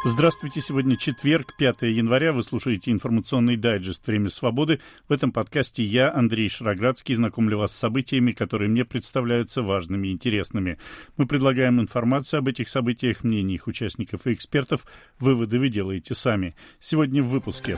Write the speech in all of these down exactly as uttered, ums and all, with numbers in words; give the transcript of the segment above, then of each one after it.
Здравствуйте, сегодня четверг, пятое января, вы слушаете информационный дайджест «Время свободы». В этом подкасте я, Андрей Шароградский, знакомлю вас с событиями, которые мне представляются важными и интересными. Мы предлагаем информацию об этих событиях, мнения их участников и экспертов. Выводы вы делаете сами. Сегодня в выпуске.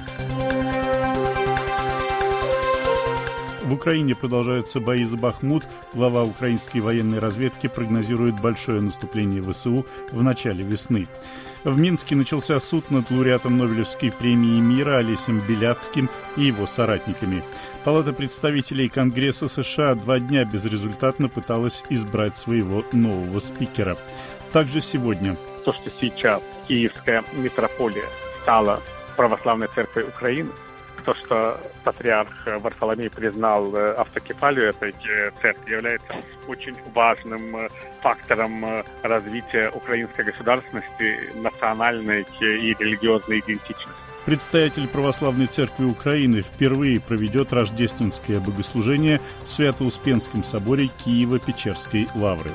В Украине продолжаются бои за Бахмут. Глава украинской военной разведки прогнозирует большое наступление ВСУ в начале весны. В Минске начался суд над лауреатом Нобелевской премии мира Олесем Беляцким и его соратниками. Палата представителей Конгресса США два дня безрезультатно пыталась избрать своего нового спикера. Также сегодня. То, что сейчас Киевская митрополия стала православной церковью Украины, то, что патриарх Варфоломей признал автокефалию этой церкви, является очень важным фактором развития украинской государственности, национальной и религиозной идентичности. Предстоятель Православной Церкви Украины впервые проведет рождественское богослужение в Свято-Успенском соборе Киево-Печерской лавры.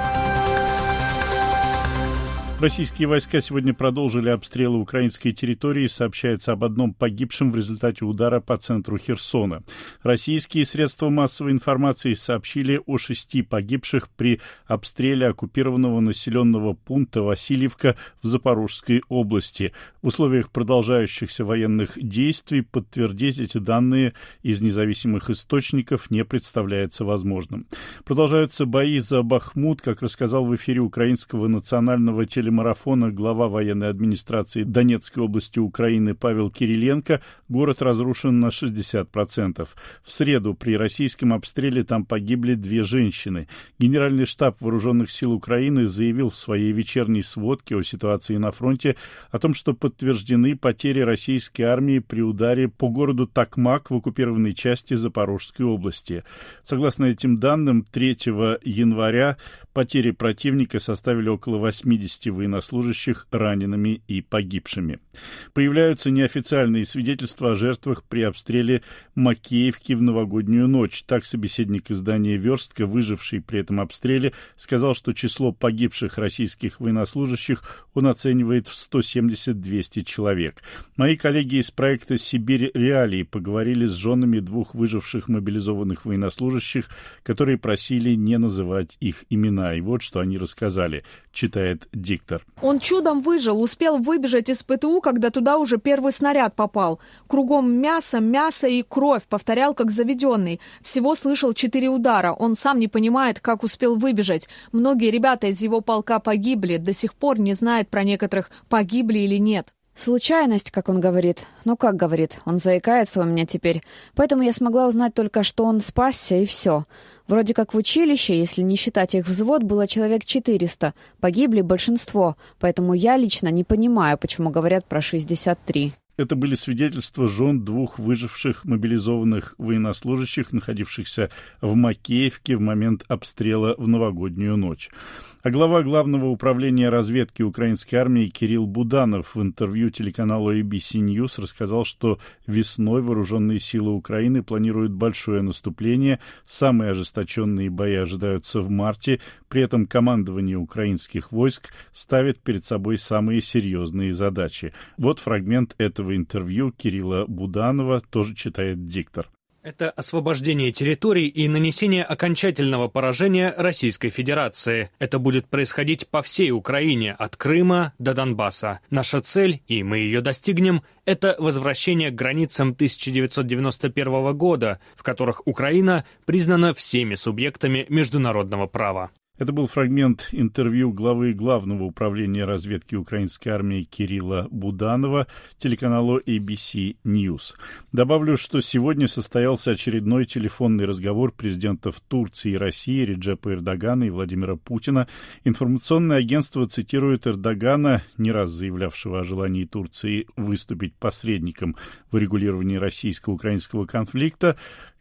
Российские войска сегодня продолжили обстрелы украинской территории. Сообщается об одном погибшем в результате удара по центру Херсона. Российские средства массовой информации сообщили о шести погибших при обстреле оккупированного населенного пункта Васильевка в Запорожской области. В условиях продолжающихся военных действий подтвердить эти данные из независимых источников не представляется возможным. Продолжаются бои за Бахмут, как рассказал в эфире Украинского национального телемарафона марафона глава военной администрации Донецкой области Украины Павел Кириленко, город разрушен на шестьдесят процентов. В среду при российском обстреле там погибли две женщины. Генеральный штаб Вооруженных сил Украины заявил в своей вечерней сводке о ситуации на фронте о том, что подтверждены потери российской армии при ударе по городу Токмак в оккупированной части Запорожской области. Согласно этим данным, третьего января потери противника составили около восьмидесяти военнослужащих ранеными и погибшими. Появляются неофициальные свидетельства о жертвах при обстреле Макеевки в новогоднюю ночь. Так собеседник издания «Верстка», выживший при этом обстреле, сказал, что число погибших российских военнослужащих он оценивает в сто семьдесят - двести человек. Мои коллеги из проекта «Сибирь Реалии» поговорили с женами двух выживших мобилизованных военнослужащих, которые просили не называть их имена. И вот что они рассказали, читает диктор. Он чудом выжил, успел выбежать из ПТУ, когда туда уже первый снаряд попал. Кругом мясо, мясо и кровь, повторял как заведенный. Всего слышал четыре удара. Он сам не понимает, как успел выбежать. Многие ребята из его полка погибли, до сих пор не знает про некоторых, погибли или нет. Случайность, как он говорит. Ну как говорит, он заикается у меня теперь. Поэтому я смогла узнать только, что он спасся, и все. Вроде как в училище, если не считать их взвод, было человек четыреста. Погибли большинство, поэтому я лично не понимаю, почему говорят про шестьдесят три. Это были свидетельства жен двух выживших мобилизованных военнослужащих, находившихся в Макеевке в момент обстрела в новогоднюю ночь. А глава Главного управления разведки украинской армии Кирилл Буданов в интервью телеканалу эй би си News рассказал, что весной вооруженные силы Украины планируют большое наступление. Самые ожесточенные бои ожидаются в марте. При этом командование украинских войск ставит перед собой самые серьезные задачи. Вот фрагмент этого интервью Кирилла Буданова, тоже читает диктор. Это освобождение территорий и нанесение окончательного поражения Российской Федерации. Это будет происходить по всей Украине, от Крыма до Донбасса. Наша цель, и мы ее достигнем, это возвращение к границам тысяча девятьсот девяносто первого года, в которых Украина признана всеми субъектами международного права. Это был фрагмент интервью главы Главного управления разведки украинской армии Кирилла Буданова телеканалу эй би си News. Добавлю, что сегодня состоялся очередной телефонный разговор президентов Турции и России Реджепа Эрдогана и Владимира Путина. Информационное агентство цитирует Эрдогана, не раз заявлявшего о желании Турции выступить посредником в урегулировании российско-украинского конфликта,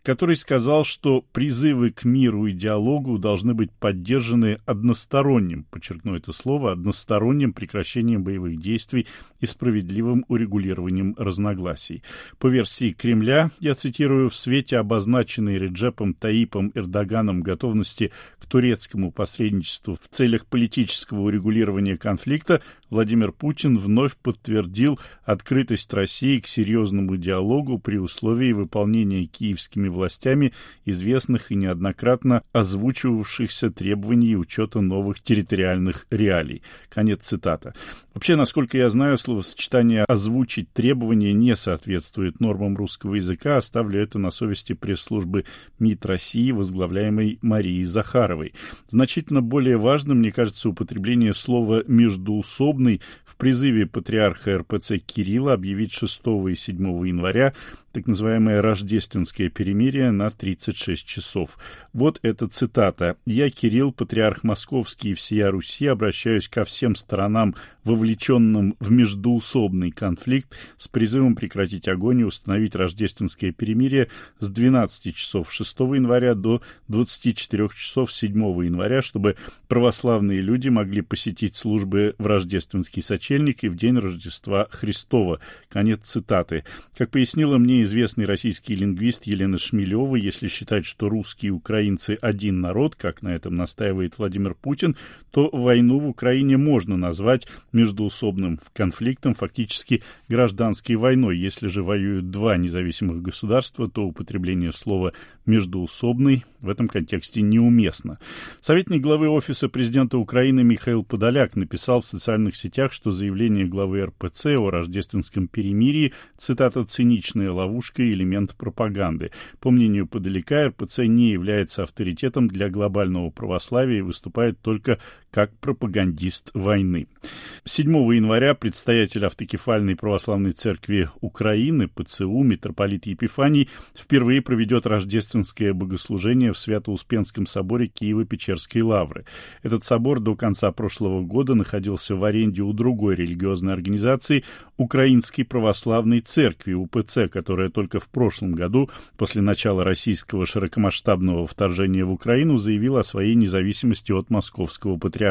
который сказал, что призывы к миру и диалогу должны быть поддержаны односторонним, подчеркну это слово, односторонним прекращением боевых действий и справедливым урегулированием разногласий. По версии Кремля, я цитирую, в свете обозначенной Реджепом Таипом Эрдоганом готовности к турецкому посредничеству в целях политического урегулирования конфликта, Владимир Путин вновь подтвердил открытость России к серьезному диалогу при условии выполнения киевскими властями известных и неоднократно озвучивавшихся требований и учета новых территориальных реалий. Конец цитаты. Вообще, насколько я знаю, словосочетание «озвучить требования» не соответствует нормам русского языка. Оставлю это на совести пресс-службы МИД России, возглавляемой Марией Захаровой. Значительно более важным, мне кажется, употребление слова «междуусобный» в призыве патриарха эр пэ цэ Кирилла объявить шестого и седьмого января так называемое рождественское перемирие на тридцать шесть часов. Вот эта цитата. «Я, Кирилл, патриарх Московский и всея Руси, обращаюсь ко всем сторонам, вовлеченным в междуусобный конфликт, с призывом прекратить огонь и установить рождественское перемирие с двенадцати часов шестого января до двадцати четырёх часов седьмого января, чтобы православные люди могли посетить службы в рождественский сочельник и в день Рождества Христова». Конец цитаты. Как пояснила мне известный российский лингвист Елена Шмелева, если считать, что русские и украинцы один народ, как на этом настаивает Владимир Путин, то войну в Украине можно назвать междуусобным конфликтом, фактически гражданской войной. Если же воюют два независимых государства, то употребление слова «междуусобный» в этом контексте неуместно. Советник главы Офиса президента Украины Михаил Подоляк написал в социальных сетях, что заявление главы эр пэ цэ о рождественском перемирии, цитата, «циничная ловушка и элемент пропаганды». По мнению Подоляка, эр пэ цэ не является авторитетом для глобального православия и выступает только как пропагандист войны. седьмого января предстоятель Автокефальной православной церкви Украины, пэ цэ у, митрополит Епифаний, впервые проведет рождественское богослужение в Свято-Успенском соборе Киево-Печерской лавры. Этот собор до конца прошлого года находился в аренде у другой религиозной организации, Украинской православной церкви, у пэ цэ, которая только в прошлом году, после начала российского широкомасштабного вторжения в Украину, заявила о своей независимости от московского патриархата.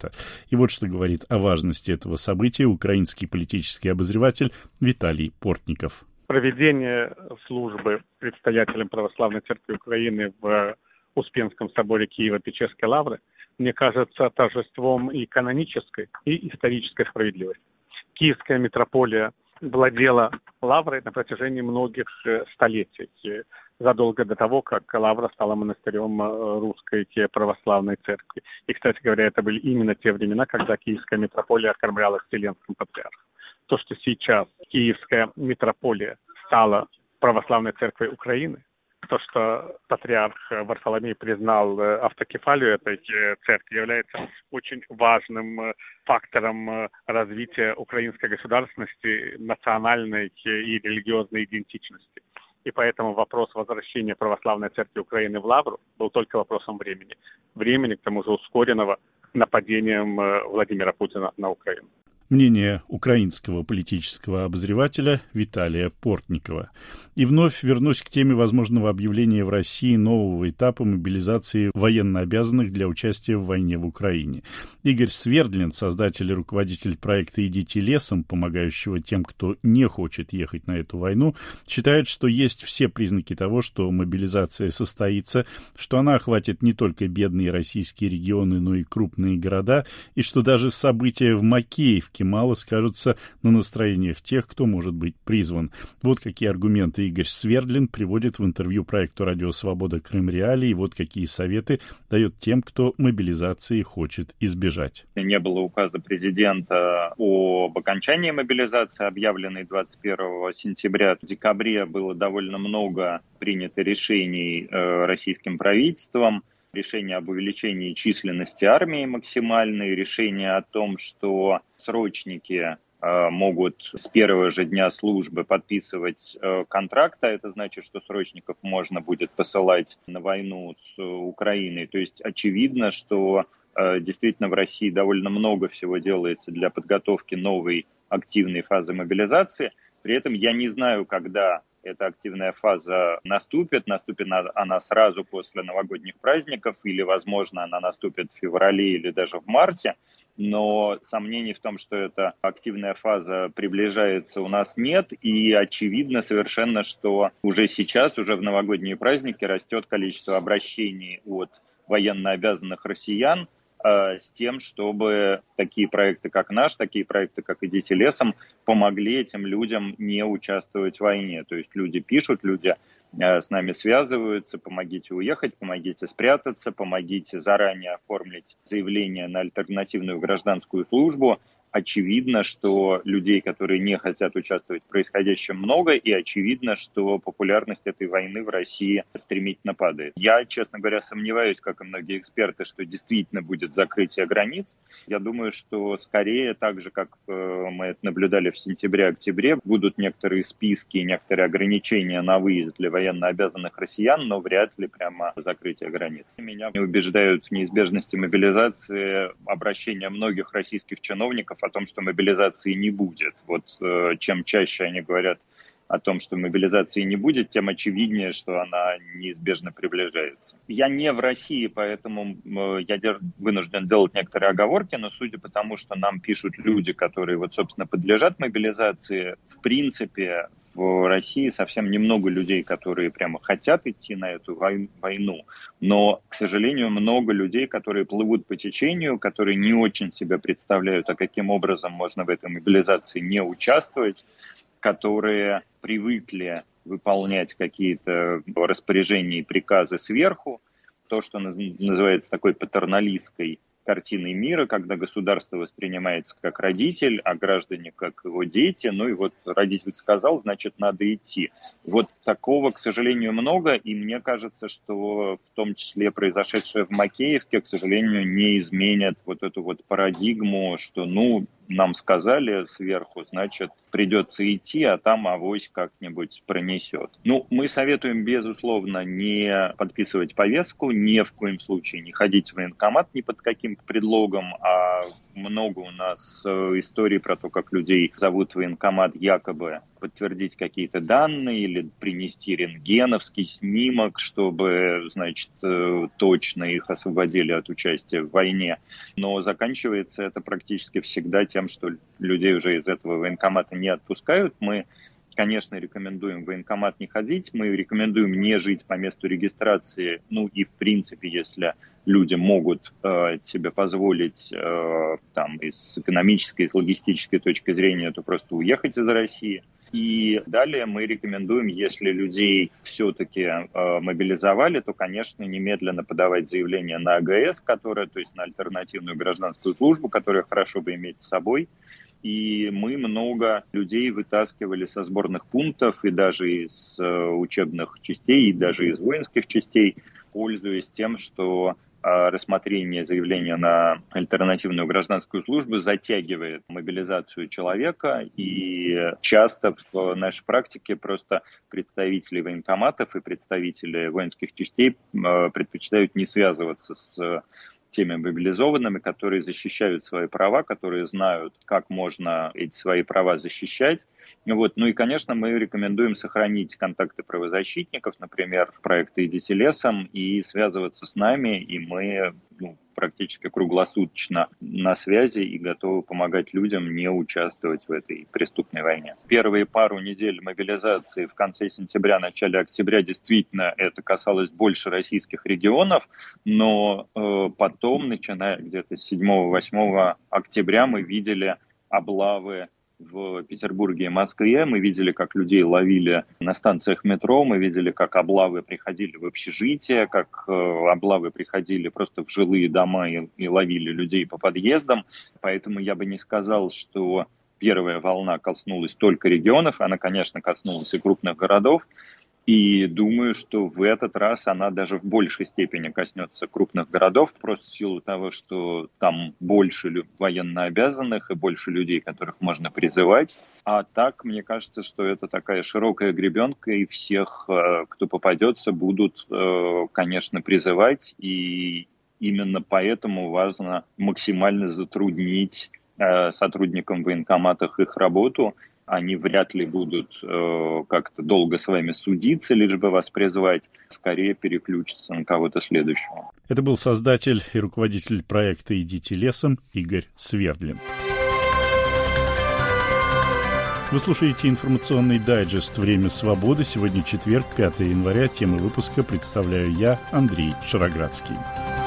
И вот что говорит о важности этого события украинский политический обозреватель Виталий Портников. Проведение службы предстоятелем Православной Церкви Украины в Успенском соборе Киево-Печерской лавры, мне кажется, торжеством и канонической, и исторической справедливости. Киевская митрополия владела лаврой на протяжении многих столетий, задолго до того, как лавра стала монастырем русской православной церкви. И, кстати говоря, это были именно те времена, когда Киевская митрополия окормлялась Вселенским патриархом. То, что сейчас Киевская митрополия стала православной церквой Украины, то, что патриарх Варфоломей признал автокефалию этой церкви, является очень важным фактором развития украинской государственности, национальной и религиозной идентичности. И поэтому вопрос возвращения православной церкви Украины в лавру был только вопросом времени. Времени, к тому же, ускоренного нападением Владимира Путина на Украину. Мнение украинского политического обозревателя Виталия Портникова. И вновь вернусь к теме возможного объявления в России нового этапа мобилизации военнообязанных для участия в войне в Украине. Игорь Свердлин, создатель и руководитель проекта «Идите лесом», помогающего тем, кто не хочет ехать на эту войну, считает, что есть все признаки того, что мобилизация состоится, что она охватит не только бедные российские регионы, но и крупные города, и что даже события в Макеевке мало скажутся на настроениях тех, кто может быть призван. Вот какие аргументы Игорь Свердлин приводит в интервью проекту «Радио Свобода. Крым Реалии», и вот какие советы дает тем, кто мобилизации хочет избежать. Не было указа президента об окончании мобилизации, объявленной двадцать первого сентября. В декабре было довольно много принято решений э, российским правительством. Решение об увеличении численности армии максимальной, решение о том, что срочники э, могут с первого же дня службы подписывать э, контракты. Это значит, что срочников можно будет посылать на войну с Украиной. То есть очевидно, что э, действительно в России довольно много всего делается для подготовки новой активной фазы мобилизации. При этом я не знаю, когда эта активная фаза наступит, наступит она сразу после новогодних праздников или, возможно, она наступит в феврале или даже в марте, но сомнений в том, что эта активная фаза приближается, у нас нет, и очевидно совершенно, что уже сейчас, уже в новогодние праздники растет количество обращений от военнообязанных россиян с тем, чтобы такие проекты, как наш, такие проекты, как «Идите лесом», помогли этим людям не участвовать в войне. То есть люди пишут, люди с нами связываются: помогите уехать, помогите спрятаться, помогите заранее оформить заявление на альтернативную гражданскую службу. Очевидно, что людей, которые не хотят участвовать в происходящем, много, и очевидно, что популярность этой войны в России стремительно падает. Я, честно говоря, сомневаюсь, как и многие эксперты, что действительно будет закрытие границ. Я думаю, что скорее, так же, как мы это наблюдали в сентябре-октябре, будут некоторые списки, некоторые ограничения на выезд для военнообязанных россиян, но вряд ли прямо закрытие границ. Меня убеждают в неизбежности мобилизации обращения многих российских чиновников о том, что мобилизации не будет. Вот э, чем чаще они говорят о том, что мобилизации не будет, тем очевиднее, что она неизбежно приближается. Я не в России, поэтому э, я дер- вынужден делать некоторые оговорки, но судя по тому, что нам пишут люди, которые, вот, собственно, подлежат мобилизации, в принципе, в России совсем немного людей, которые прямо хотят идти на эту вой- войну, но, к сожалению, много людей, которые плывут по течению, которые не очень себе представляют, а каким образом можно в этой мобилизации не участвовать, которые привыкли выполнять какие-то распоряжения и приказы сверху, то, что называется такой патерналистской картиной мира, когда государство воспринимается как родитель, а граждане как его дети. Ну и вот родитель сказал, значит, надо идти. Вот такого, к сожалению, много, и мне кажется, что в том числе произошедшее в Макеевке, к сожалению, не изменит вот эту вот парадигму, что, ну, нам сказали сверху, значит, придется идти, а там авось как-нибудь пронесет. Ну, мы советуем, безусловно, не подписывать повестку, ни в коем случае не ходить в военкомат ни под каким предлогом, а много у нас историй про то, как людей зовут в военкомат якобы подтвердить какие-то данные или принести рентгеновский снимок, чтобы, значит, точно их освободили от участия в войне. Но заканчивается это практически всегда тем, что людей уже из этого военкомата не отпускают. Мы, конечно, рекомендуем в военкомат не ходить, мы рекомендуем не жить по месту регистрации, ну и в принципе, если люди могут э, себе позволить э, там, из экономической, из логистической точки зрения, то просто уехать из России. И далее мы рекомендуем, если людей все-таки э, мобилизовали, то, конечно, немедленно подавать заявление на АГС, которая, то есть на альтернативную гражданскую службу, которую хорошо бы иметь с собой. И мы много людей вытаскивали со сборных пунктов и даже из э, учебных частей, и даже из воинских частей, пользуясь тем, что рассмотрение заявления на альтернативную гражданскую службу затягивает мобилизацию человека, и часто в нашей практике просто представители военкоматов и представители воинских частей предпочитают не связываться с теми мобилизованными, которые защищают свои права, которые знают, как можно эти свои права защищать. Вот. Ну и, конечно, мы рекомендуем сохранить контакты правозащитников, например, проекта «Идите лесом», и связываться с нами, и мы ну, практически круглосуточно на связи и готовы помогать людям не участвовать в этой преступной войне. Первые пару недель мобилизации в конце сентября, начале октября действительно это касалось больше российских регионов, но э, потом, начиная где-то с седьмого-восьмого октября, мы видели облавы в Петербурге и Москве, мы видели, как людей ловили на станциях метро, мы видели, как облавы приходили в общежития, как э, облавы приходили просто в жилые дома и, и ловили людей по подъездам. Поэтому я бы не сказал, что первая волна коснулась только регионов, она, конечно, коснулась и крупных городов. И думаю, что в этот раз она даже в большей степени коснется крупных городов, просто в силу того, что там больше военнообязанных и больше людей, которых можно призывать. А так, мне кажется, что это такая широкая гребенка, и всех, кто попадется, будут, конечно, призывать. И именно поэтому важно максимально затруднить сотрудникам в военкоматах их работу, Они вряд ли будут э, как-то долго с вами судиться, лишь бы вас призвать, скорее переключиться на кого-то следующего. Это был создатель и руководитель проекта «Идите лесом» Игорь Свердлин. Вы слушаете информационный дайджест «Время свободы». Сегодня четверг, пятое января. Тему выпуска представляю я, Андрей Шароградский.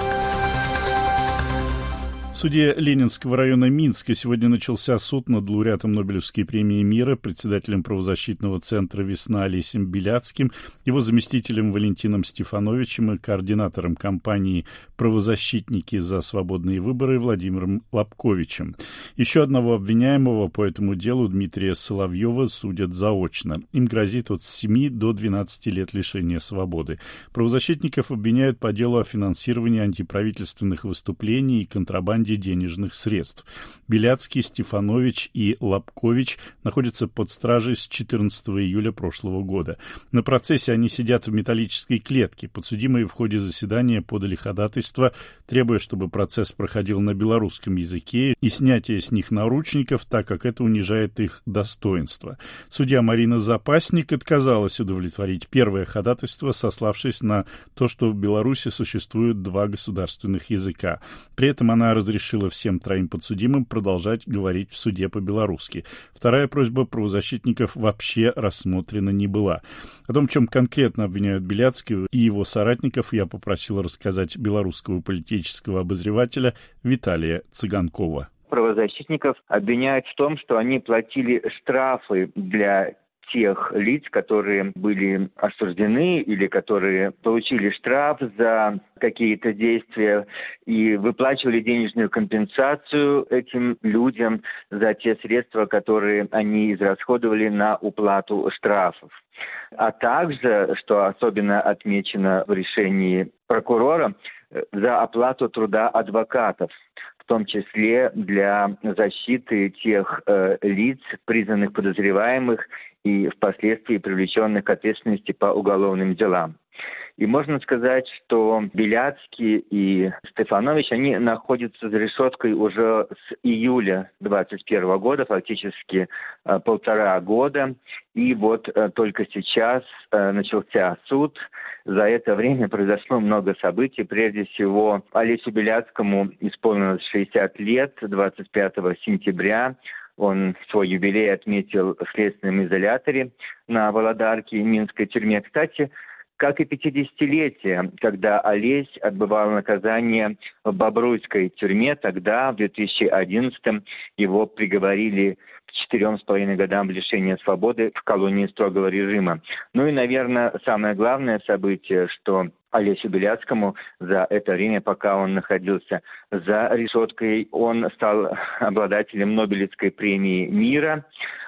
В суде Ленинского района Минска сегодня начался суд над лауреатом Нобелевской премии мира, председателем правозащитного центра «Весна» Олесем Беляцким, его заместителем Валентином Стефановичем и координатором кампании «Правозащитники за свободные выборы» Владимиром Лобковичем. Еще одного обвиняемого по этому делу, Дмитрия Соловьева, судят заочно. Им грозит от семи до двенадцати лет лишения свободы. Правозащитников обвиняют по делу о финансировании антиправительственных выступлений и контрабанде денежных средств. Беляцкий, Стефанович и Лобкович находятся под стражей с четырнадцатого июля прошлого года. На процессе они сидят в металлической клетке. Подсудимые в ходе заседания подали ходатайство, требуя, чтобы процесс проходил на белорусском языке и снятие с них наручников, так как это унижает их достоинство. Судья Марина Запасник отказалась удовлетворить первое ходатайство, сославшись на то, что в Беларуси существует два государственных языка. При этом она разрешила решила всем троим подсудимым продолжать говорить в суде по-белорусски. Вторая просьба правозащитников вообще рассмотрена не была. О том, в чем конкретно обвиняют Беляцкого и его соратников, я попросил рассказать белорусского политического обозревателя Виталия Цыганкова. Правозащитников обвиняют в том, что они платили штрафы для тех лиц, которые были осуждены или которые получили штраф за какие-то действия и выплачивали денежную компенсацию этим людям за те средства, которые они израсходовали на уплату штрафов. А также, что особенно отмечено в решении прокурора, за оплату труда адвокатов, в том числе для защиты тех э, лиц, признанных подозреваемых и впоследствии привлеченных к ответственности по уголовным делам. И можно сказать, что Беляцкий и Стефанович, они находятся за решеткой уже с июля двадцать первого года, фактически э, полтора года. И вот э, только сейчас э, начался суд. За это время произошло много событий. Прежде всего, Олесю Беляцкому исполнилось шестьдесят лет, двадцать пятого сентября. Он свой юбилей отметил в следственном изоляторе на Володарке, Минской тюрьме. Кстати, как и пятидесятилетие, когда Олесь отбывал наказание в Бобруйской тюрьме, тогда, в две тысячи одиннадцатом, его приговорили к четырем с половиной годам лишения свободы в колонии строгого режима. Ну и, наверное, самое главное событие, что Олесю Беляцкому за это время, пока он находился за решеткой, он стал обладателем Нобелевской премии мира.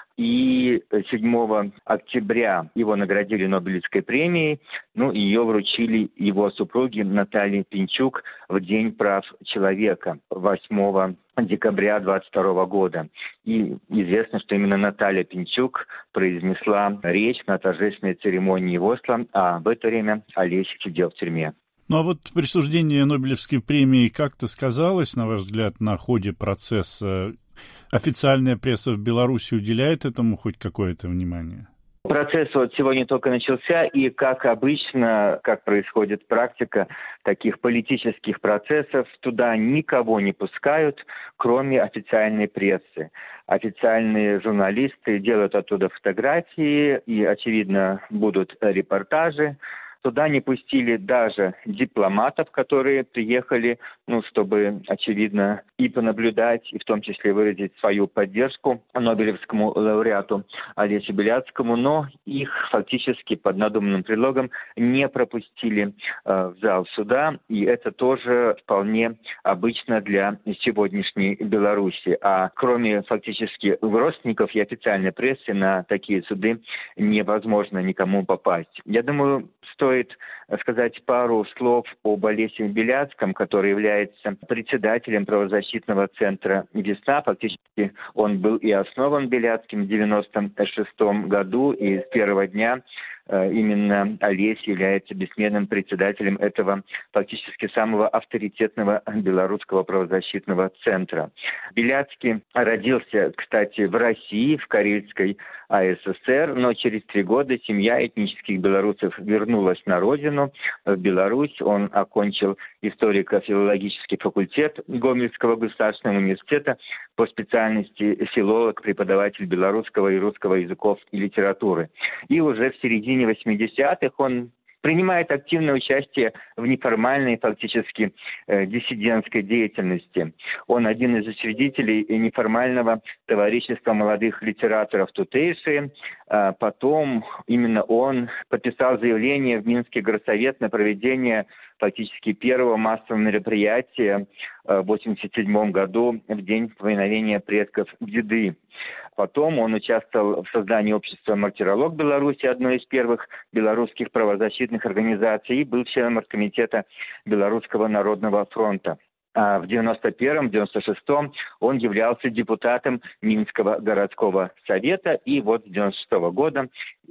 И седьмого октября его наградили Нобелевской премией, ну, ее вручили его супруге Наталье Пинчук в День прав человека, восьмого декабря двадцать второго года. И известно, что именно Наталья Пинчук произнесла речь на торжественной церемонии в Осло, а в это время Олесь сидел в тюрьме. Ну а вот присуждение Нобелевской премии как-то сказалось, на ваш взгляд, на ходе процесса? Официальная пресса в Беларуси уделяет этому хоть какое-то внимание? Процесс вот сегодня только начался, и, как обычно, как происходит практика таких политических процессов, туда никого не пускают, кроме официальной прессы. Официальные журналисты делают оттуда фотографии, и, очевидно, будут репортажи. Туда не пустили даже дипломатов, которые приехали, ну, чтобы, очевидно, и понаблюдать, и в том числе выразить свою поддержку Нобелевскому лауреату Олесю Беляцкому, но их фактически под надуманным предлогом не пропустили э, в зал суда, и это тоже вполне обычно для сегодняшней Беларуси. А кроме фактически родственников и официальной прессы на такие суды невозможно никому попасть. Я думаю, стоит Стоит сказать пару слов об Олесе Беляцком, который является председателем правозащитного центра «Весна». Фактически он был и основан Беляцким в девяносто шестом году, и с первого дня именно Олесь является бессменным председателем этого фактически самого авторитетного белорусского правозащитного центра. Беляцкий родился, кстати, в России, в Карельской АССР, но через три года семья этнических белорусов вернулась на родину, в Беларусь. Он окончил историко-филологический факультет Гомельского государственного университета по специальности филолог, преподаватель белорусского и русского языков и литературы. И уже в середине восьмидесятых он принимает активное участие в неформальной, фактически, э, диссидентской деятельности. Он один из учредителей неформального товарищества молодых литераторов «Тутейшие». А потом именно он подписал заявление в Минский горсовет на проведение фактически первого массового мероприятия в восемьдесят седьмом году, в день поминовения предков Деды. Потом он участвовал в создании общества «Мартиролог Беларуси», одной из первых белорусских правозащитных организаций, и был членом оргкомитета Белорусского народного фронта. А в девяносто первом — девяносто шестом он являлся депутатом Минского городского совета и вот с девяносто шестого года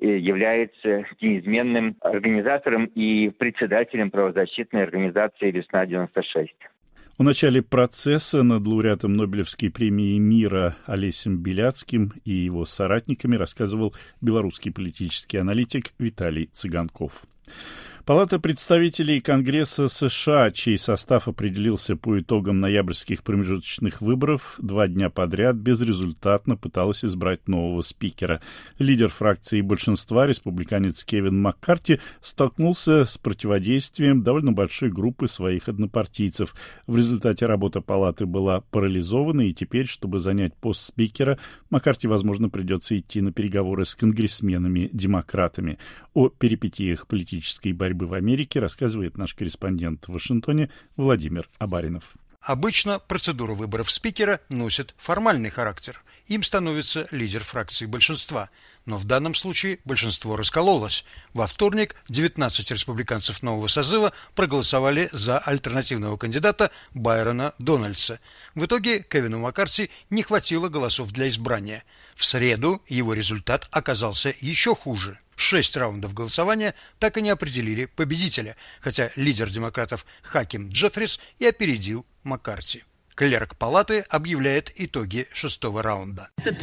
является неизменным организатором и председателем правозащитной организации «Весна-девяносто шесть». В начале процесса над лауреатом Нобелевской премии мира Олесем Беляцким и его соратниками рассказывал белорусский политический аналитик Виталий Цыганков. Палата представителей Конгресса США, чей состав определился по итогам ноябрьских промежуточных выборов, два дня подряд безрезультатно пыталась избрать нового спикера. Лидер фракции большинства, республиканец Кевин Маккарти, столкнулся с противодействием довольно большой группы своих однопартийцев. В результате работа палаты была парализована, и теперь, чтобы занять пост спикера, Маккарти, возможно, придется идти на переговоры с конгрессменами-демократами. О перипетиях политической борьбы в Америке рассказывает наш корреспондент в Вашингтоне Владимир Абаринов. Обычно процедура выборов спикера носит формальный характер. Им становится лидер фракции большинства. Но в данном случае большинство раскололось. Во вторник девятнадцать республиканцев нового созыва проголосовали за альтернативного кандидата Байрона Дональдса. В итоге Кевину Маккарти не хватило голосов для избрания. В среду его результат оказался еще хуже. Шесть раундов голосования так и не определили победителя, хотя лидер демократов Хаким Джеффрис и опередил Маккарти. Клерк палаты объявляет итоги шестого раунда.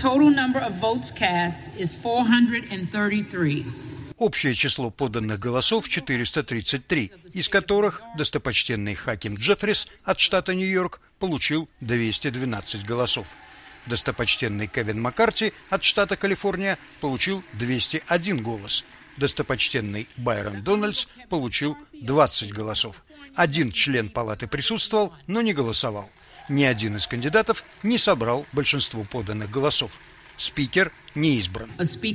Общее число поданных голосов четыреста тридцать три, из которых достопочтенный Хаким Джеффрис от штата Нью-Йорк получил двести двенадцать голосов. Достопочтенный Кевин Маккарти от штата Калифорния получил двести один голос. Достопочтенный Байрон Дональдс получил двадцать голосов. Один член палаты присутствовал, но не голосовал. Ни один из кандидатов не собрал большинство поданных голосов. Спикер не избран.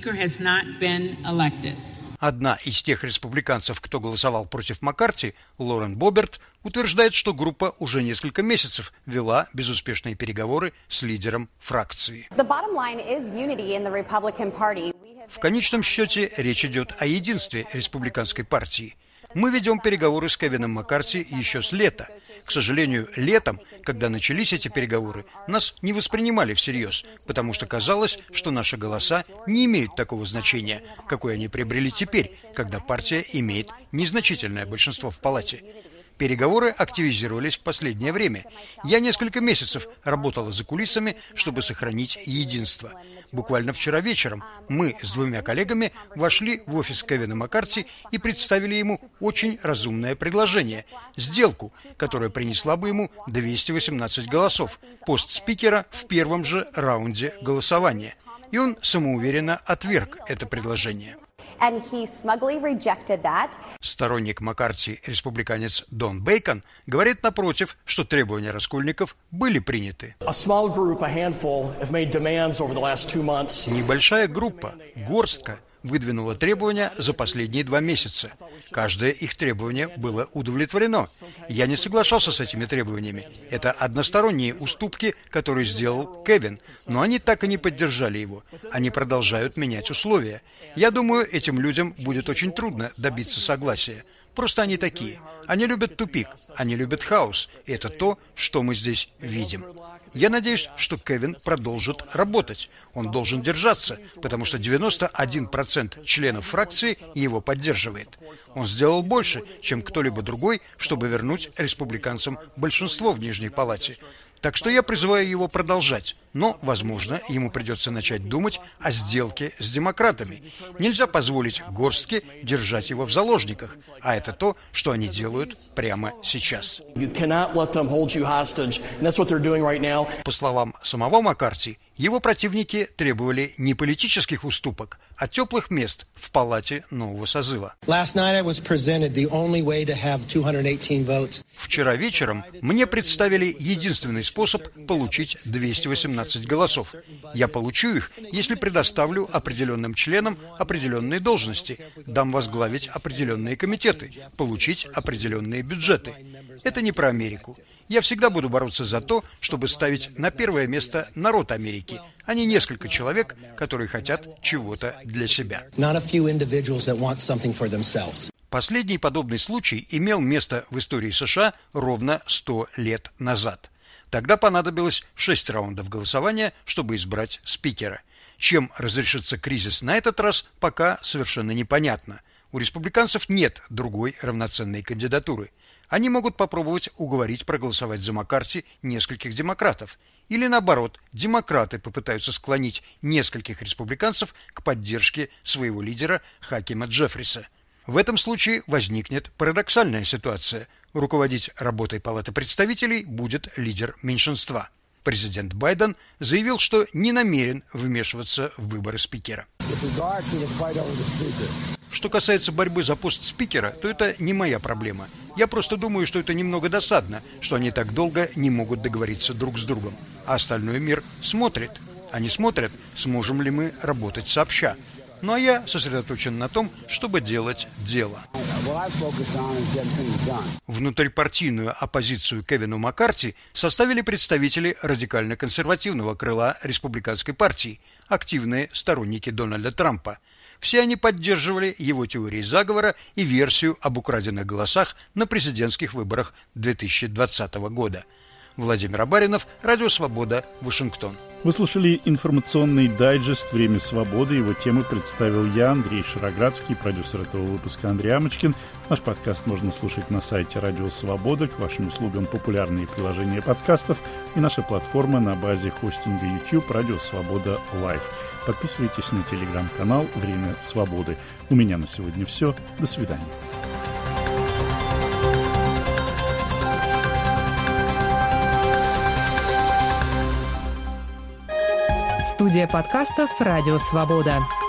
Одна из тех республиканцев, кто голосовал против Маккарти, Лорен Боберт, утверждает, что группа уже несколько месяцев вела безуспешные переговоры с лидером фракции. В конечном счете речь идет о единстве республиканской партии. Мы ведем переговоры с Кевином Маккарти еще с лета. К сожалению, летом, когда начались эти переговоры, нас не воспринимали всерьез, потому что казалось, что наши голоса не имеют такого значения, какое они приобрели теперь, когда партия имеет незначительное большинство в палате. Переговоры активизировались в последнее время. Я несколько месяцев работала за кулисами, чтобы сохранить единство. Буквально вчера вечером мы с двумя коллегами вошли в офис Кевина Маккарти и представили ему очень разумное предложение – сделку, которая принесла бы ему двести восемнадцать голосов, пост спикера в первом же раунде голосования. И он самоуверенно отверг это предложение. And he smugly rejected that. Сторонник Маккарти, республиканец Дон Бейкон, говорит напротив, что требования раскольников были приняты. Небольшая группа, горстка, выдвинула требования за последние два месяца. Каждое их требование было удовлетворено. Я не соглашался с этими требованиями. Это односторонние уступки, которые сделал Кевин, но они так и не поддержали его. Они продолжают менять условия. Я думаю, этим людям будет очень трудно добиться согласия. Просто они такие. Они любят тупик, они любят хаос. И это то, что мы здесь видим. Я надеюсь, что Кевин продолжит работать. Он должен держаться, потому что девяносто один процент членов фракции его поддерживает. Он сделал больше, чем кто-либо другой, чтобы вернуть республиканцам большинство в Нижней Палате. Так что я призываю его продолжать. Но, возможно, ему придется начать думать о сделке с демократами. Нельзя позволить горстке держать его в заложниках. А это то, что они делают прямо сейчас. По словам самого Маккарти, его противники требовали не политических уступок, а теплых мест в палате нового созыва. Вчера вечером мне представили единственный способ получить двести восемнадцать голосов. Я получу их, если предоставлю определенным членам определенные должности, дам возглавить определенные комитеты, получить определенные бюджеты. Это не про Америку. Я всегда буду бороться за то, чтобы ставить на первое место народ Америки, а не несколько человек, которые хотят чего-то для себя. Последний подобный случай имел место в истории США ровно сто лет назад. Тогда понадобилось шесть раундов голосования, чтобы избрать спикера. Чем разрешится кризис на этот раз, пока совершенно непонятно. У республиканцев нет другой равноценной кандидатуры. Они могут попробовать уговорить проголосовать за Маккарти нескольких демократов. Или наоборот, демократы попытаются склонить нескольких республиканцев к поддержке своего лидера Хакима Джеффриса. В этом случае возникнет парадоксальная ситуация. Руководить работой Палаты представителей будет лидер меньшинства. Президент Байден заявил, что не намерен вмешиваться в выборы спикера. Что касается борьбы за пост спикера, то это не моя проблема. Я просто думаю, что это немного досадно, что они так долго не могут договориться друг с другом. А остальной мир смотрит. Они смотрят, сможем ли мы работать сообща. Ну а я сосредоточен на том, чтобы делать дело. Внутрипартийную оппозицию Кевину Маккарти составили представители радикально-консервативного крыла республиканской партии, активные сторонники Дональда Трампа. Все они поддерживали его теории заговора и версию об украденных голосах на президентских выборах две тысячи двадцатого года. Владимир Абаринов, Радио Свобода, Вашингтон. Вы слушали информационный дайджест «Время свободы». Его темы представил я, Андрей Шароградский, продюсер этого выпуска Андрей Амочкин. Наш подкаст можно слушать на сайте Радио Свобода. К вашим услугам популярные приложения подкастов и наша платформа на базе хостинга YouTube «Радио Свобода Лайв». Подписывайтесь на телеграм-канал «Время свободы». У меня на сегодня все. До свидания. Студия подкастов «Радио Свобода».